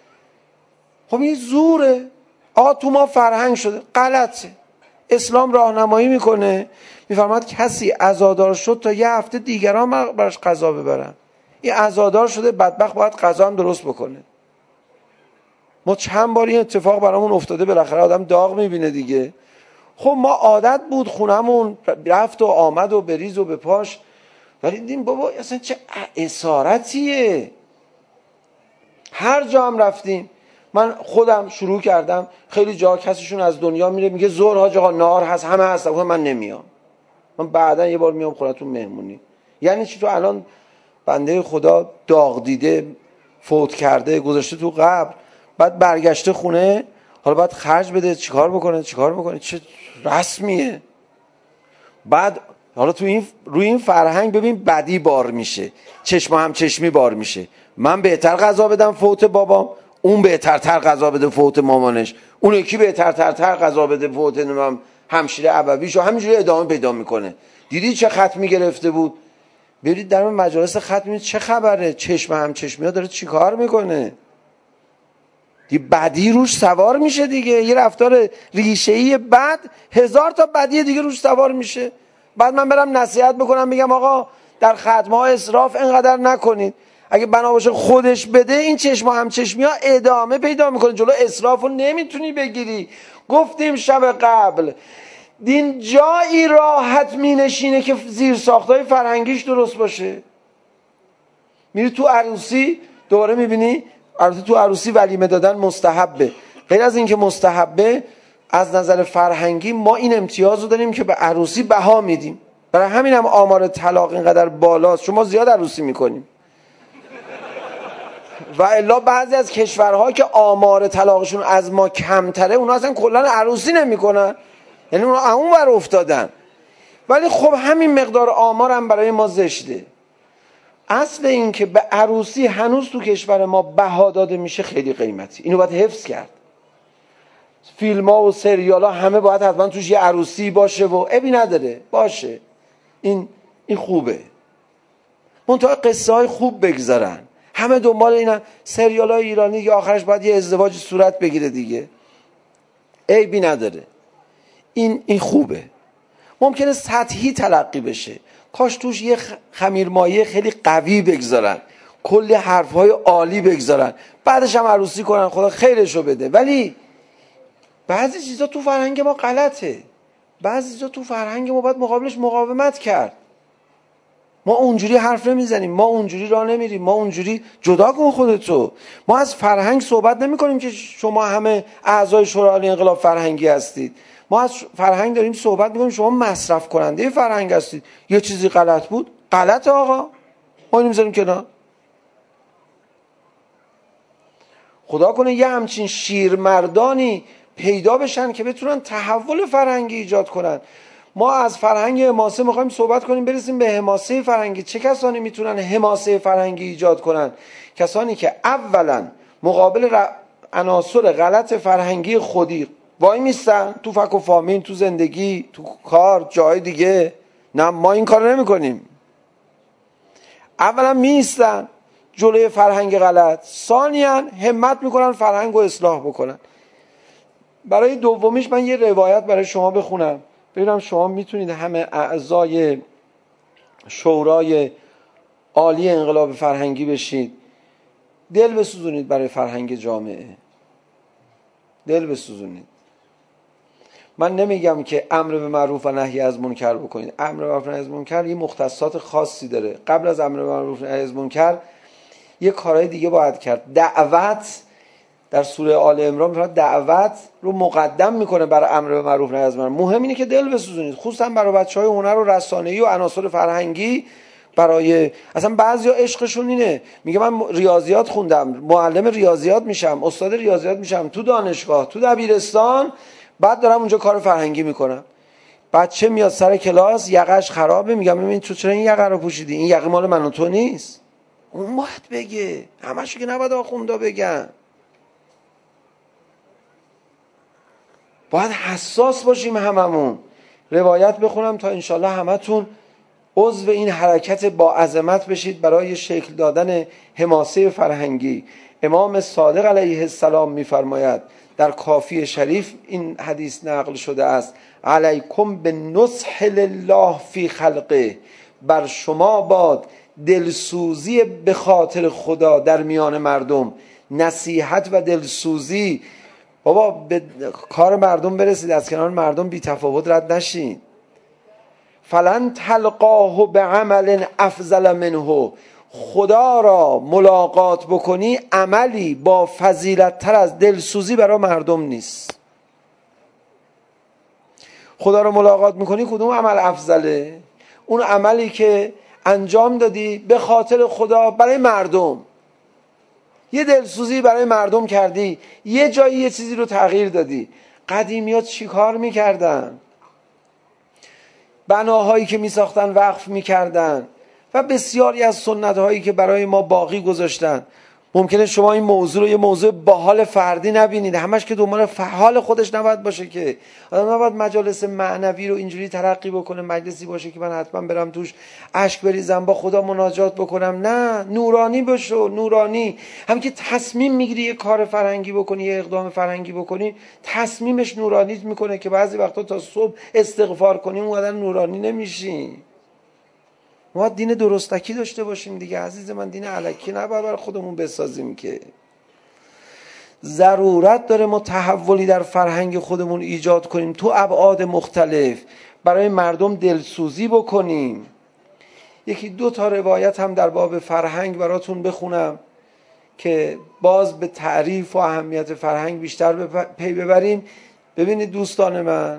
خب این زوره. آ تو ما فرهنگ شده، غلطه. اسلام راهنمایی میکنه، میفرماد کسی عزادار شد تا یه هفته دیگران براش قضا ببرن. این عزادار شده بدبخت باید قضا هم درست بکنه. ما چند بار این اتفاق برامون افتاده، بالاخره آدم داغ میبینه دیگه. خب ما عادت بود خونمون رفت و آمد و بریز و بپاش، ولی دیدیم بابا اصلا چه اسارتیه. هر جا هم رفتیم، من خودم شروع کردم، خیلی جا کسیشون از دنیا میره میگه ظهر حاج آقا نهار هست، همه هستن، من نمیام، من بعدا یه بار میام خونتون مهمونی. یعنی چی؟ تو الان بنده خدا داغ دیده، فوت کرده، گذاشته تو قبر، بعد برگشته خونه، حالا باید خرج بده، چیکار بکنه چیکار بکنه چه رسمیه. بعد حالا تو این روی این فرهنگ ببین بدی بار میشه، چشم هم چشمی بار میشه. من بهتر غذا بدم فوت بابام، اون بهتر تر غذا بده فوت مامانش، اون یکی بهتر تر تر غذا بده فوت نمیم همشیره ابویش، و همینجوری ادامه پیدا میکنه. دیدی چه ختمی گرفته بود؟ برید در مجالس ختمی چه خبره، چشم هم چشمی ها داره چی کار میکنه. دی بدی روش سوار میشه دیگه، یه رفتار ریشه‌ای بد هزار تا بدی دیگه روش سوار میشه. بعد من برم نصیحت بکنم بگم آقا در ختم‌ها اسراف اینقدر نکنید، اگه بنا باشه خودش بده این چشم هم چشمی ها ادامه پیدا میکنه، جلو اسراف رو نمیتونی بگیری. گفتیم شب قبل دین جایی راحت می نشینه که زیر ساختای فرهنگیش درست باشه. میری تو عروسی دوباره میبینی البته تو عروسی ولیمه دادن مستحبه، غیر از این که مستحبه از نظر فرهنگی ما این امتیاز رو داریم که به عروسی بها میدیم. برای همین هم آمار طلاق اینقدر بالاست. شما زیاد عروسی میکنیم و الا بعضی از کشورها که آمار طلاقشون از ما کمتره اونا اصلا کلا عروسی نمیکنن، یعنی اونا اون ور افتادن. ولی خب همین مقدار آمار هم برای ما زشته. اصل این که به عروسی هنوز تو کشور ما بها داده میشه خیلی قیمتی، اینو باید حفظ کرد. فیلم ها و سریال ها همه باید حتما توش یه عروسی باشه و ابی نداره باشه، این این خوبه. منتها قصه های خوب بگذارن، همه دنبال اینن. سریال های ایرانی که آخرش باید یه ازدواج صورت بگیره دیگه، عیبی نداره، این این خوبه. ممکنه سطحی تلقی بشه، کاش توش یه خمیرمایه خیلی قوی بگذارن، کلی حرفهای عالی بگذارن، بعدش هم عروسی کنن، خدا خیرشو بده. ولی بعضی چیزا تو فرهنگ ما غلطه، بعضی چیزا تو فرهنگ ما باید مقابلش مقاومت کرد. ما اونجوری حرف نمیزنیم، ما اونجوری راه نمیریم، ما اونجوری جدا کن خودتو. ما از فرهنگ صحبت نمی کنیم که شما همه اعضای شورای عالی انقلاب فرهنگی هستید. ما از فرهنگ داریم صحبت میکنیم شما مصرف کننده فرهنگ هستید. یه چیزی غلط بود، غلطه آقا، ما اینو میذاریم کنار. خدا کنه یه همچین شیرمردانی پیدا بشن که بتونن تحول فرهنگی ایجاد کنن. ما از فرهنگ حماسه میخوایم صحبت کنیم برسیم به حماسه فرهنگی. چه کسانی میتونن حماسه فرهنگی ایجاد کنن؟ کسانی که اولا مقابل عناصر غلط فرهنگی خودی وای میستن، تو فک و فامین، تو زندگی، تو کار، جای دیگه. نه ما این کار نمی کنیم. اولا میستن جلوی فرهنگ غلط، ثانیاً همت میکنن فرهنگ رو اصلاح بکنن. برای دومیش من یه روایت برای شما بخونم ببینم شما میتونید همه اعضای شورای عالی انقلاب فرهنگی بشید، دل بسوزونید برای فرهنگ جامعه، دل بسوزونید. من نمیگم که امر به معروف و نهی از منکر بکنید. امر به معروف و نهی از منکر یه مختصات خاصی داره. قبل از امر به معروف و نهی از منکر یه کارهای دیگه باید کرد. دعوت در سوره آل عمران میفرماد دعوت رو مقدم میکنه برای امر به معروف و نهی از منکر. مهم اینه که دل بسوزونید، خصوصا برای بچهای هنر و رسانه‌ای و عناصر فرهنگی. برای اصلا بعضیا عشقشون اینه، میگه من ریاضیات خوندم، معلم ریاضیات میشم، استاد ریاضیات میشم تو دانشگاه، تو دبیرستان، بعد دارم اونجا کار فرهنگی میکنم. بچه میاد سر کلاس یقش خرابه، میگم ببین تو چرا این یقه رو پوشیدی؟ این یقه مال من و تو نیست. اون باید بگه، همش که نباید آخوندا بگن. باید حساس باشیم هممون. روایت بخونم تا انشالله همتون عضو این حرکت با عظمت بشید برای شکل دادن حماسه فرهنگی. امام صادق علیه السلام میفرماید در کافی شریف این حدیث نقل شده است: علیکم بالنصح لله فی خلقه، بر شما باد دلسوزی به خاطر خدا در میان مردم. نصیحت و دلسوزی. بابا به کار مردم برسید، از کنار مردم بی تفاوت رد نشین. فلن تلقاه بعمل افضل منه، خدا را ملاقات بکنی عملی با فضیلت تر از دلسوزی برای مردم نیست. خدا را ملاقات میکنی کدوم عمل افضله؟ اون عملی که انجام دادی به خاطر خدا برای مردم، یه دلسوزی برای مردم کردی، یه جایی یه چیزی رو تغییر دادی. قدیمیات چی کار میکردن؟ بناهایی که میساختن وقف میکردن و بسیاری از سنت هایی که برای ما باقی گذاشتن. ممکنه شما این موضوع رو یه موضوع با حال فردی نبینید، همش که دنبال حال خودش نباید باشه که آدم نباید مجالس معنوی رو اینجوری ترقی بکنه، مجلسی باشه که من حتما برم توش اشک بریزم با خدا مناجات بکنم. نه، نورانی بشو، نورانی. هم که تصمیم میگیری یه کار فرهنگی بکنی، یه اقدام فرهنگی بکنی، تصمیمش نورانیت میکنه که بعضی وقتا تا صبح استغفار کنیم اونقدر نورانی نمیشی. ما دین درستکی داشته باشیم دیگه عزیز من، دین الکی نباید برای خودمون بسازیم که. ضرورت داره ما تحولی در فرهنگ خودمون ایجاد کنیم، تو ابعاد مختلف برای مردم دلسوزی بکنیم. یکی دو تا روایت هم در باب فرهنگ براتون بخونم که باز به تعریف و اهمیت فرهنگ بیشتر به پی ببریم. ببینید دوستان من،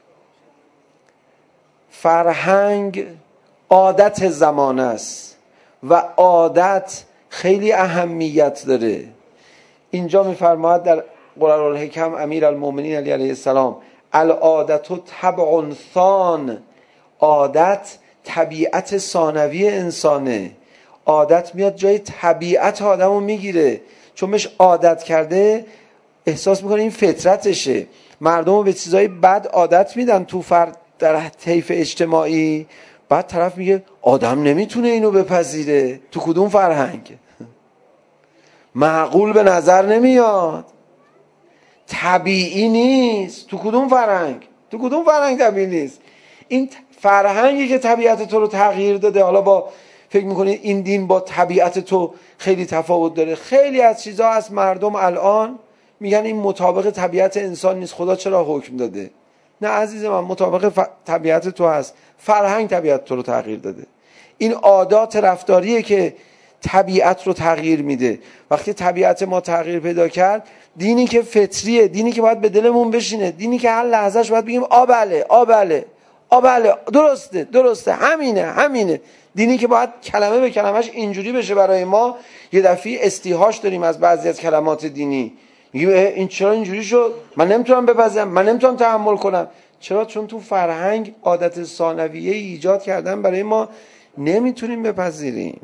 فرهنگ عادت زمان است و عادت خیلی اهمیت داره. اینجا می‌فرماید در قرارالحکم امیر المؤمنین علی علیه السلام العادت طبع ثان، عادت طبیعت ثانوی انسانه. عادت میاد جای طبیعت آدمو میگیره، چون بهش عادت کرده احساس میکنه این فطرتشه. مردمو به چیزای بد عادت میدن تو فرد در طیف اجتماعی، بعد طرف میگه آدم نمیتونه اینو بپذیره. تو کدوم فرهنگ؟ معقول به نظر نمیاد، طبیعی نیست. تو کدوم فرهنگ؟ تو کدوم فرهنگ طبیعی نیست؟ این فرهنگی که طبیعت تو رو تغییر داده. حالا با فکر میکنی این دین با طبیعت تو خیلی تفاوت داره. خیلی از چیزها از مردم الان میگن این مطابق طبیعت انسان نیست، خدا چرا حکم داده؟ نه عزیز من، مطابق ف... طبیعت تو هست. فرهنگ طبیعت تو رو تغییر داده. این عادات رفتاریه که طبیعت رو تغییر میده. وقتی طبیعت ما تغییر پیدا کرد، دینی که فطریه، دینی که باید به دلمون بشینه، دینی که هر لحظهش باید بگیم آ بله آ بله آ بله درسته درسته همینه همینه، دینی که باید کلمه به کلمهش اینجوری بشه برای ما. یه دفعه استیحاش داریم از بعضی از کلمات دینی، میگیم این چرا اینجوری شد، من نمیتونم بپذیرم، من نمیتونم تحمل کنم. چرا؟ چون تو فرهنگ عادت ثانویه ایجاد کردن برای ما، نمیتونیم بپذیریم.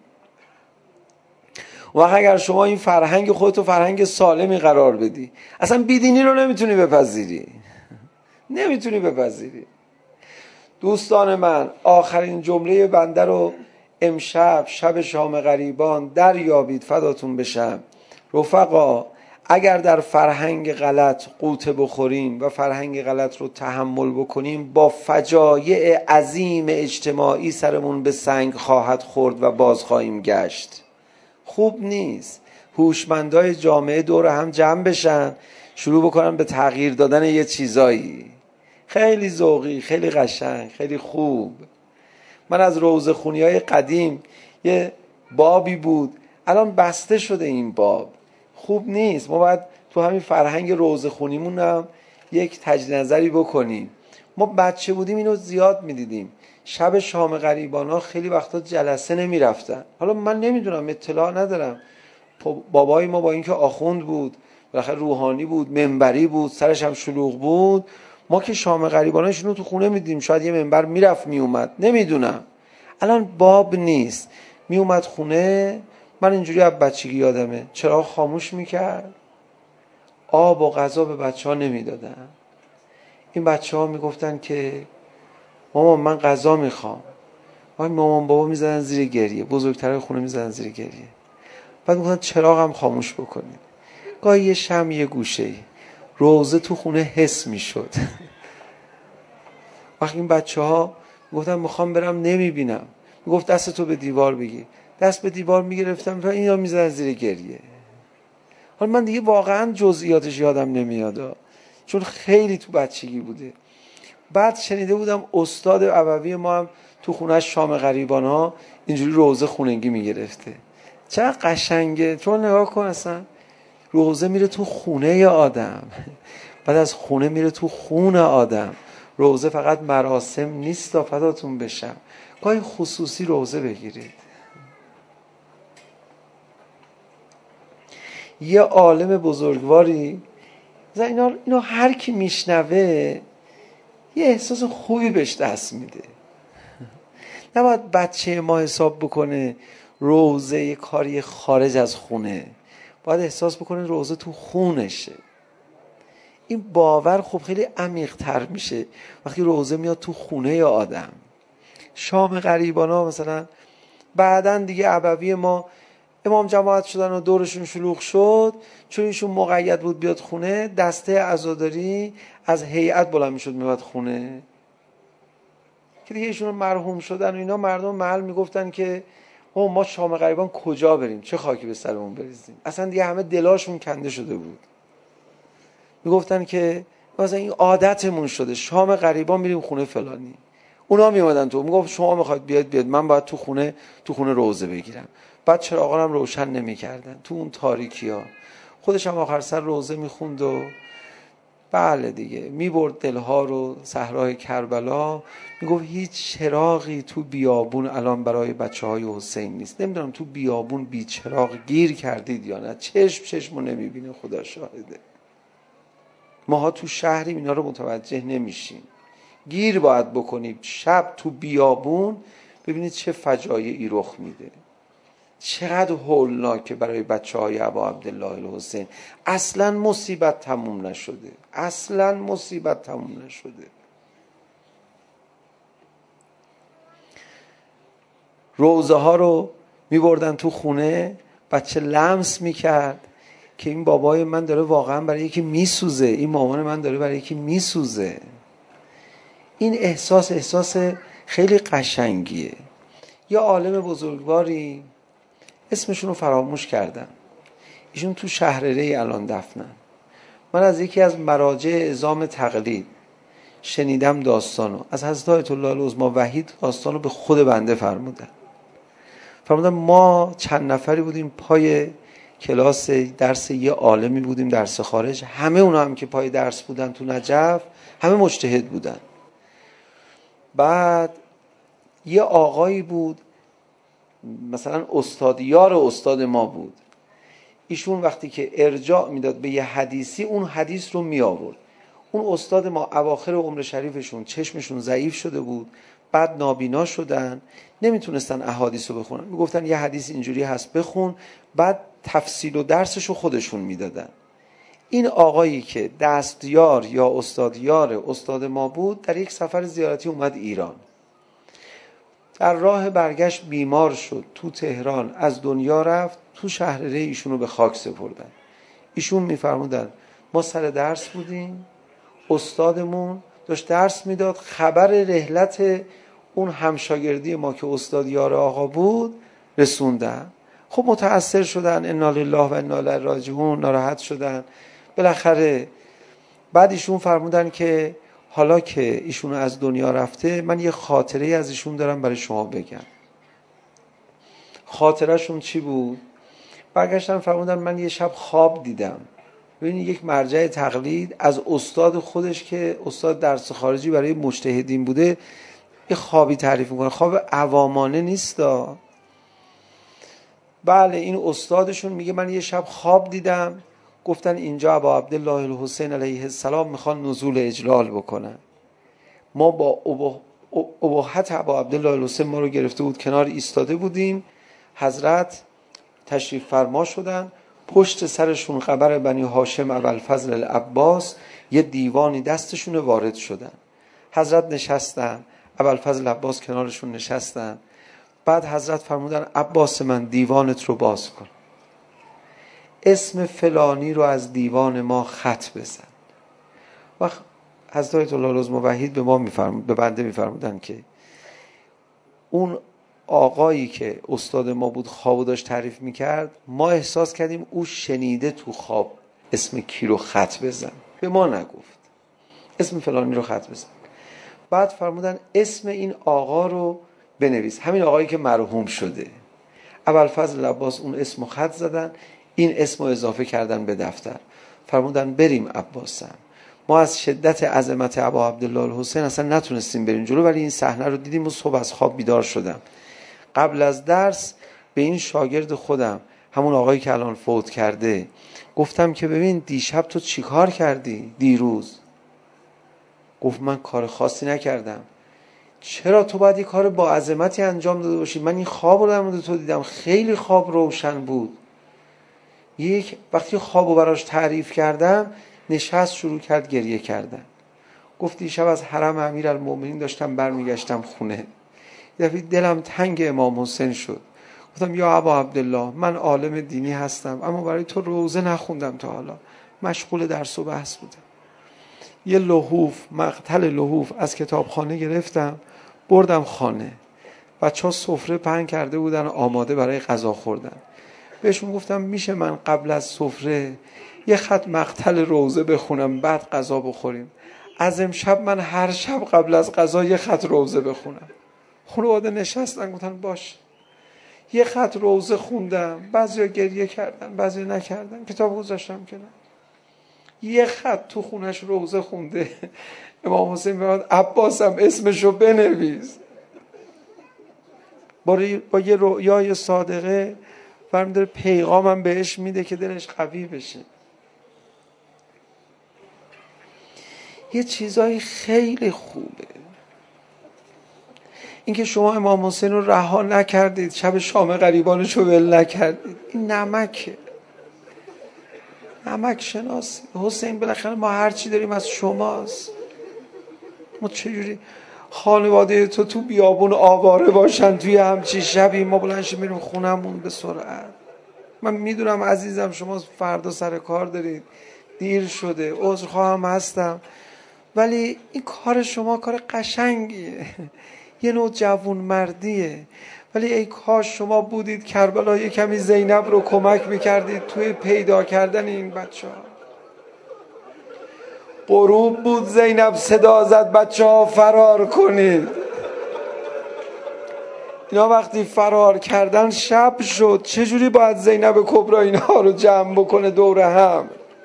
و اگر شما این فرهنگ خودتو فرهنگ سالمی قرار بدی، اصلا بیدینی رو نمیتونی بپذیری، نمیتونی بپذیری. دوستان من، آخرین جمله بنده رو امشب شب شام غریبان دریابید، فداتون بشم. رفقا، اگر در فرهنگ غلط قوطه بخوریم و فرهنگ غلط رو تحمل بکنیم، با فجایع عظیم اجتماعی سرمون به سنگ خواهد خورد و باز خواهیم گشت. خوب نیست. هوشمندای جامعه دور هم جمع بشن، شروع بکنن به تغییر دادن یه چیزایی. خیلی ذوقی، خیلی قشنگ، خیلی خوب. من از روضه‌خونی‌های قدیم یه بابی بود، الان بسته شده این باب. خوب نیست. ما باید تو همین فرهنگ روضه‌خونیمون هم یک تجدید نظری بکنیم. ما بچه بودیم اینو زیاد می‌دیدیم. شب شام غریبانا خیلی وقتا جلسه نمی‌رفتن. حالا من نمیدونم، اطلاع ندارم. بابای ما با اینکه آخوند بود، بالاخره روحانی بود، منبری بود، سرش هم شلوغ بود، ما که شام غریباناشون رو تو خونه میدیم، شاید یه منبر میرفت میومد، نمیدونم. الان باب نیست، میومد خونه. من اینجوری از بچگی یادمه چراغ خاموش میکرد، آب و غذا به بچه ها نمیدادن. این بچه ها میگفتن که مامان من غذا میخوام. وای مامان بابا میزدن زیر گریه، بزرگترهای خونه میزدن زیر گریه. بعد میگفتن چراغ هم خاموش بکنید. گاهی یه شم یه گوشه‌ای، روزه تو خونه حس میشد. وقتی این بچه ها گفتن میخوام برم نمیبینم، میگفت دست تو به دیوار بگیر، دست به دیوار میگرفتم و اینا میزدن زیر گریه. حالا من دیگه واقعا جزئیاتش یادم نمیاد چون خیلی تو بچگی بوده. بعد شنیده بودم استاد عبوی ما هم تو خونهش شام غریبان ها اینجوری روزه خونگی میگرفته. چقدر قشنگه. چون نگاه کن اصلا روزه میره تو خونه آدم، بعد از خونه میره تو خون آدم. روزه فقط مراسم نیست، تا فداتون بشم. گاهی خصوصی روزه بگیرید. یه عالم بزرگواری اینا, اینا هر کی میشنوه یه احساس خوبی بهش دست میده. نباید بچه ما حساب بکنه روزه یه کاری خارج از خونه، باید احساس بکنه روزه تو خونشه. این باور خب خیلی عمیق تر میشه وقتی روزه میاد تو خونه آدم. شام غریبان ها مثلا بعدن دیگه عبوی ما امام جماعت شدن و دورشون شلوغ شد، چون ایشون مقید بود بیاد خونه، دسته عزاداری از هیئت بلند میشد میاد خونه که دیگه ایشون مرحوم شدن و اینا. مردم محل میگفتن که او ما شام غریبان کجا بریم، چه خاکی به سرمون بریزیم. اصلا دیگه همه دلاشون کنده شده بود. میگفتن که مثلا این عادتمون شده شام غریبا میریم خونه فلانی، اونا میومدن تو میگفت شما میخواید بیاد بیاد، من باید تو خونه تو خونه روزه بگیرم. بعد چراغا هم روشن نمیکردن تو اون تاریکی‌ها، خودش هم آخر سر روزه میخوند و بله دیگه میبرد دلها رو صحرای کربلا. میگفت هیچ چراغی تو بیابون الان برای بچه های حسین نیست. نمیدونم تو بیابون بی چراغ گیر کردید یا نه، چشم چشمو نمیبینه، خدا شاهده. ماها تو شهریم اینا رو متوجه نمیشیم. گیر باید بکنید شب تو بیابون، ببینید چه فجایعی رخ میده، چقدر هولناکه برای بچه های ابا عبدالله الحسین. اصلا مصیبت تموم نشده، اصلا مصیبت تموم نشده. روزه ها رو می بردن تو خونه، بچه لمس می کرد که این بابای من داره واقعا برای یکی می سوزه، این مامان من داره برای یکی می سوزه. این احساس احساس خیلی قشنگیه. یا عالم بزرگواری اسمشون رو فراموش کردم، ایشون تو شهر ری الان دفنن. من از یکی از مراجع اعزام تقلید شنیدم داستانو، از حضرت آیت الله العظمی وحید داستانو به خود بنده فرمودن. فرمودن ما چند نفری بودیم پای کلاس درس یه عالمی بودیم درس خارج، همه اونا هم که پای درس بودن تو نجف همه مجتهد بودن. بعد یه آقایی بود مثلا استادیار استاد ما بود، ایشون وقتی که ارجاع میداد به یه حدیثی اون حدیث رو می آورد. اون استاد ما اواخر عمر شریفشون چشمشون ضعیف شده بود، بعد نابینا شدن، نمیتونستن احادیث رو بخونن، میگفتن یه حدیث اینجوری هست بخون، بعد تفصیل و درسش رو خودشون میدادن. این آقایی که دستیار یا استادیار استاد ما بود در یک سفر زیارتی اومد ایران، در راه برگشت بیمار شد، تو تهران از دنیا رفت، تو شهر ری ایشونو به خاک سپردن. ایشون میفرمودن ما سر درس بودیم، استادمون داشت درس میداد، خبر رحلت اون همشاگردی ما که استاد یار آقا بود رسوندن. خب متأثر شدن، انا لله و انا الیه راجعون، ناراحت شدن. بالاخره بعد ایشون فرمودن که حالا که ایشون از دنیا رفته من یه خاطره از ایشون دارم برای شما بگم. خاطرهشون چی بود؟ برگشتن فرمودن من یه شب خواب دیدم. ببینید یک مرجع تقلید از استاد خودش که استاد درس خارجی برای مجتهدین بوده یه خوابی تعریف میکنه، خواب عوامانه نیستا. بله این استادشون میگه من یه شب خواب دیدم، گفتن اینجا ابا عبدالله الحسین علیه السلام میخوان نزول اجلال بکنن. ما با اباحت ابا عبدالله الحسین ما رو گرفته بود، کنار ایستاده بودیم، حضرت تشریف فرما شدن، پشت سرشون قبر بنی هاشم ابوالفضل العباس، یه دیوانی دستشون وارد شدن. حضرت نشستن، ابوالفضل العباس کنارشون نشستن. بعد حضرت فرمودن عباس من دیوانت رو باز کن، اسم فلانی رو از دیوان ما خط بزن. و حضرت آیت الله العظمی وحید به ما میفرمود، به بنده میفرمودن که اون آقایی که استاد ما بود خوابو داشت تعریف میکرد، ما احساس کردیم او شنیده تو خواب اسم کی رو خط بزن، به ما نگفت اسم فلانی رو خط بزن. بعد فرمودن اسم این آقا رو بنویس، همین آقایی که مرحوم شده. ابوالفضل العباس اون اسم رو خط زدن، این اسم رو اضافه کردن به دفتر. فرمودن بریم عباسم، ما از شدت عظمت ابا عبدالله الحسین اصلا نتونستیم بریم جلو، ولی این صحنه رو دیدیم و صبح از خواب بیدار شدم. قبل از درس به این شاگرد خودم، همون آقایی که الان فوت کرده، گفتم که ببین دیشب تو چی کار کردی دیروز؟ گفت من کار خاصی نکردم. چرا؟ تو باید یه کار با عظمتی انجام داده باشی. من این خواب رو در مورد تو دیدم، خیلی خواب روشن بود. یک وقتی خواب رو براش تعریف کردم نشست شروع کرد گریه کردن. گفت دیشب از حرم امیرالمومنین داشتم برمیگشتم خونه، یه دفعه دلم تنگ امام حسین شد. گفتم یا ابا عبدالله من عالم دینی هستم اما برای تو روزه نخوندم تا حالا، مشغول درس و بحث بودم. یه لحوف، مقتل لحوف از کتابخانه گرفتم بردم خانه. بچه‌ها سفره پهن کرده بودن آماده برای غذا خوردن. بهشون گفتم میشه من قبل از سفره یه خط مقتل روضه بخونم بعد غذا بخوریم؟ از امشب من هر شب قبل از غذا یه خط روضه بخونم. خانواده نشستن گفتن باش. یه خط روضه خوندم، بعضیا گریه کردن بعضیا نکردن، کتاب گذاشتم کنار. یه خط تو خونش روضه خونده. امام حسین فرمود عباسم اسمشو بنویس. با یه رؤیای صادقه فرم داره پیغامم بهش میده که دلش قوی بشه. یه چیزای خیلی خوبه اینکه شما امام حسین رو رها نکردید، شب شام غریبانش رو ول نکردید. این نمکه، نمک شناسی. حسین بالاخره ما هر چی داریم از شماست. ما چجوری خانواده تو تو بیابون آواره باشن توی همچی شبی، ما بلنش میریم خونمون به سرعت. من میدونم عزیزم شما فردا سر کار دارید، دیر شده، عذرخواهم هستم، ولی این کار شما کار قشنگیه، یه نوع جوون مردیه. ولی ای کاش شما بودید کربلا یه کمی زینب رو کمک میکردید توی پیدا کردن این بچه ها. غروب بود زینب صدا زد بچه ها فرار کنید. اینا وقتی فرار کردن شب شد، چجوری باید زینب کبرا اینها رو جمع بکنه دور هم؟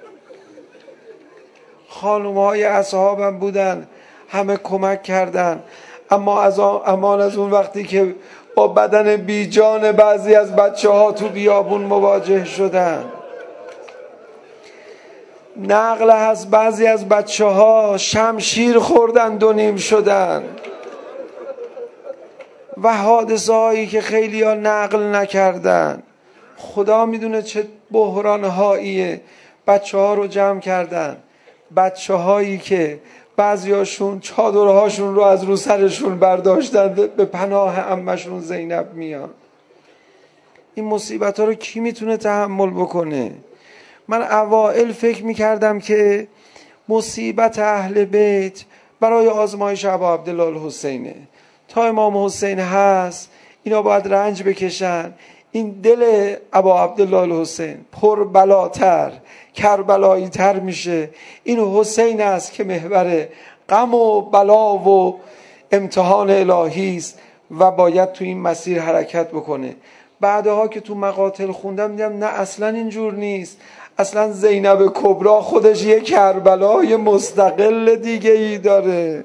خانوم های اصحابم بودن، همه کمک کردن، اما از امان از اون وقتی که با بدن بیجان بعضی از بچه ها تو بیابون مواجه شدن. نقل هست بعضی از بچه ها شمشیر خوردن دو نیم شدن و حادثه هایی که خیلی ها نقل نکردن. خدا میدونه چه بحران هاییه. بچه ها رو جمع کردن، بچه هایی که بعضی هاشون چادرهاشون رو از رو سرشون برداشتن به پناه عمشون زینب میان. این مصیبت ها رو کی میتونه تحمل بکنه؟ من اوائل فکر میکردم که مصیبت اهل بیت برای آزمایش ابا عبدالله الحسینه. تا امام حسین هست اینا باید رنج بکشن. این دل ابا عبدالله الحسین پر بلاتر کربلایی تر میشه. این حسین است که محور غم و بلا و امتحان الهی است و باید تو این مسیر حرکت بکنه. بعدها که تو مقاتل خوندم دیدم نه اصلا اینجور نیست. اصلا زینب کبرا خودش یه کربلای مستقل دیگه ای داره.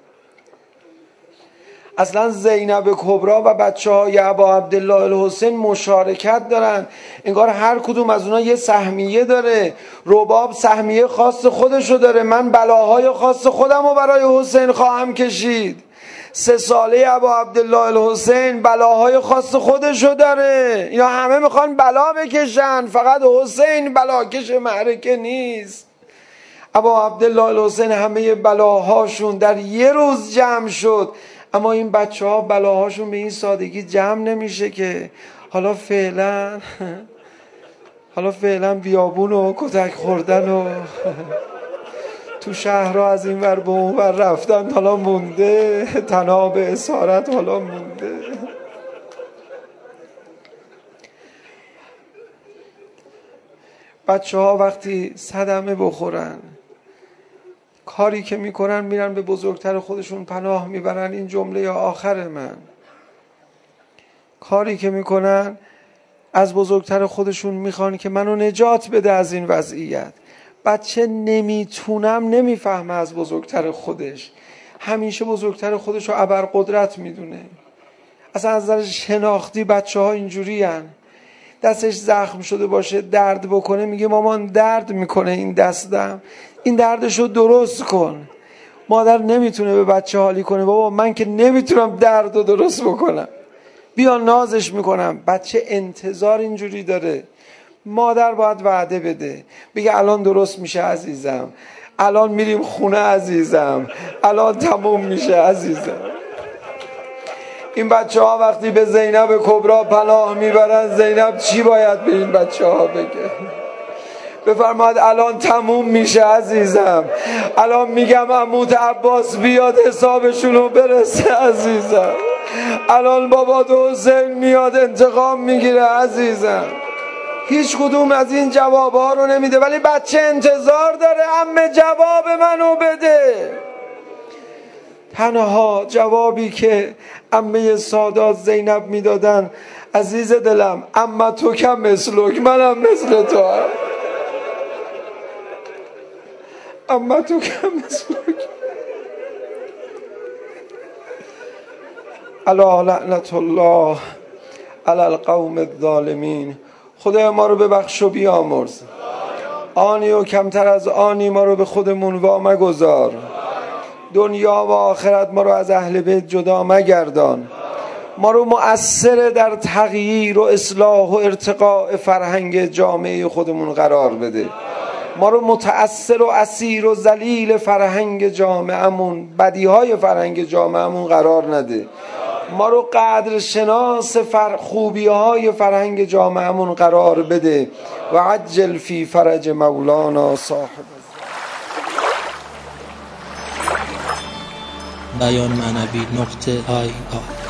اصلا زینب کبرا و بچه های ابا عبدالله الحسین مشارکت دارن، انگار هر کدوم از اونا یه سهمیه داره. رباب سهمیه خاص خودشو داره، من بلاهای خاص خودم رو برای حسین خواهم کشید. سه ساله ابا عبدالله الحسین بلاهای خاص خودشو داره. اینا همه میخوان بلا بکشن، فقط حسین بلاکش معرکه نیست. ابا عبدالله الحسین همه بلاهاشون در یه روز جمع شد، اما این بچه ها بلاهاشون به این سادگی جمع نمیشه که حالا فعلا حالا فعلا بیابون و کتک خوردن و تو شهرها از این ور به اون ور رفتن، حالا مونده تنها به اسارت، حالا مونده. بچه ها وقتی صدمه بخورن، کاری که میکنن میرن به بزرگتر خودشون پناه میبرن. این جمله آخر من. کاری که میکنن از بزرگتر خودشون میخوان که منو نجات بده از این وضعیت. بچه نمیتونم نمیفهمه از بزرگتر خودش، همیشه بزرگتر خودش رو ابرقدرت میدونه. اصلا از نظر شناختی بچه ها اینجوری هن. دستش زخم شده باشه درد بکنه میگه مامان درد میکنه این دستم، این دردش رو درست کن. مادر نمیتونه به بچه حالی کنه بابا من که نمیتونم درد رو درست بکنم، بیا نازش میکنم. بچه انتظار اینجوری داره. مادر باید وعده بده، بگه الان درست میشه عزیزم، الان میریم خونه عزیزم، الان تموم میشه عزیزم. این بچه ها وقتی به زینب کبرا پناه میبرن، زینب چی باید به این بچه ها بگه؟ بفرماد الان تموم میشه عزیزم، الان میگم عموت عباس بیاد حسابشونو برسه عزیزم، الان بابا حسین میاد انتقام میگیره عزیزم. هیچ کدوم از این جوابها رو نمیده، ولی بچه انتظار داره عمه جواب منو بده. تنها جوابی که عمه سادات زینب میدادن عزیز دلم عمه تو کم مثلک، منم مثل تو هم. عمه تو کم مثلک. الا لعنت الله علی القوم الظالمین. خدا ما رو ببخش و بیامرز. آنی و کمتر از آنی ما رو به خودمون وا مگذار. دنیا و آخرت ما رو از اهل بیت جدا مگردان. ما رو مؤثر در تغییر و اصلاح و ارتقاء فرهنگ جامعه خودمون قرار بده. ما رو متأثر و اسیر و ذلیل فرهنگ جامعهمون، بدیهای فرهنگ جامعهمون قرار نده. ما رو قدر شناس فر خوبی های فرهنگ جامعهمون قرار بده. و عجل فی فرج مولانا صاحب بیان معنوی نقطه آی آی